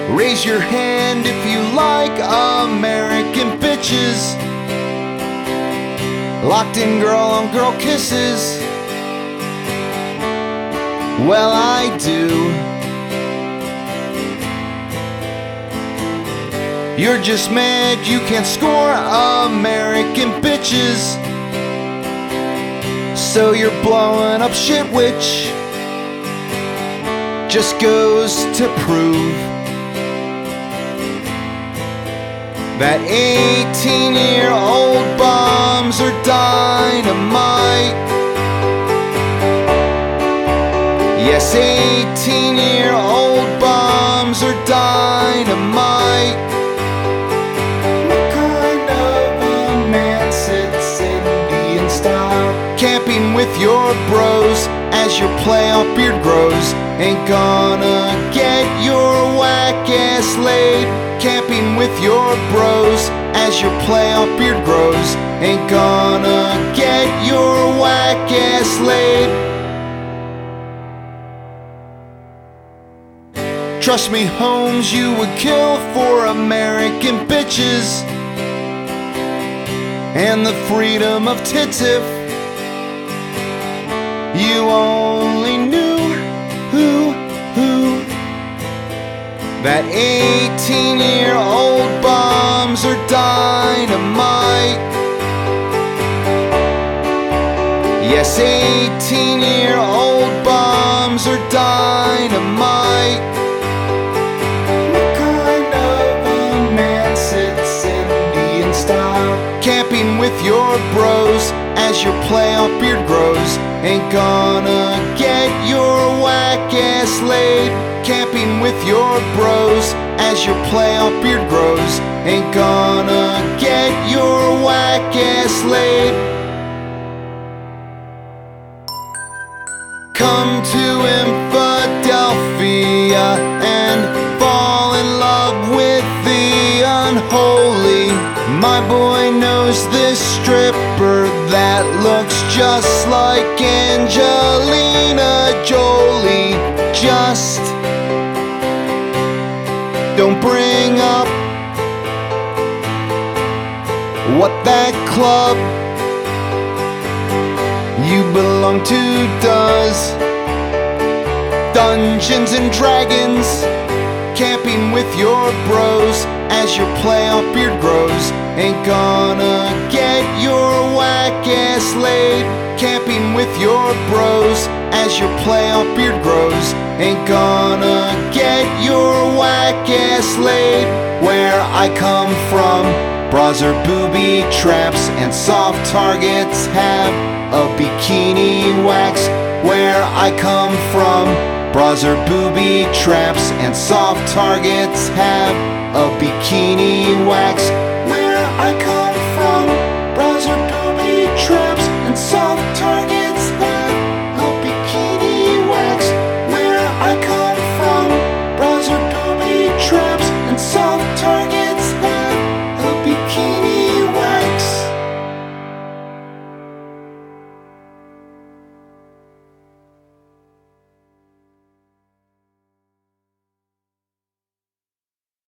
Raise your hand if you like American bitches. Locked in girl on girl kisses. Well, I do. You're just mad you can't score American bitches, so you're blowing up shit, which just goes to prove that 18-year-old bombs are dynamite. Yes, 18-year-old bombs are dynamite. What kind of a man sits Indian style, camping with your bros as your playoff beard grows? Ain't gonna get your whack ass laid. Camping with your bros as your playoff beard grows. Ain't gonna get your whack ass laid. Trust me, Holmes, you would kill for American bitches and the freedom of tits if you only knew who that 18-year-old bombs are dynamite. Yes, 18-year-old bombs are dynamite. What kind of a man sits Indian style, camping with your bros as your playoff beard grows? Ain't gonna get your whack ass laid. Camping with your bros as your playoff beard grows. Ain't gonna get your whack ass laid. Come to Philadelphia and fall in love with the unholy. My boy knows this stripper that looks just like Angelina Jolie. Just don't bring up what that club you belong to does. Dungeons and Dragons, camping with your bros as your playoff beard grows. Ain't gonna get your whack ass laid. Camping with your bros as your playoff beard grows. Ain't gonna get your whack ass laid. Where I come from, bras are booby traps and soft targets have a bikini wax. Where I come from, bras are booby traps and soft targets have a bikini wax. Where I come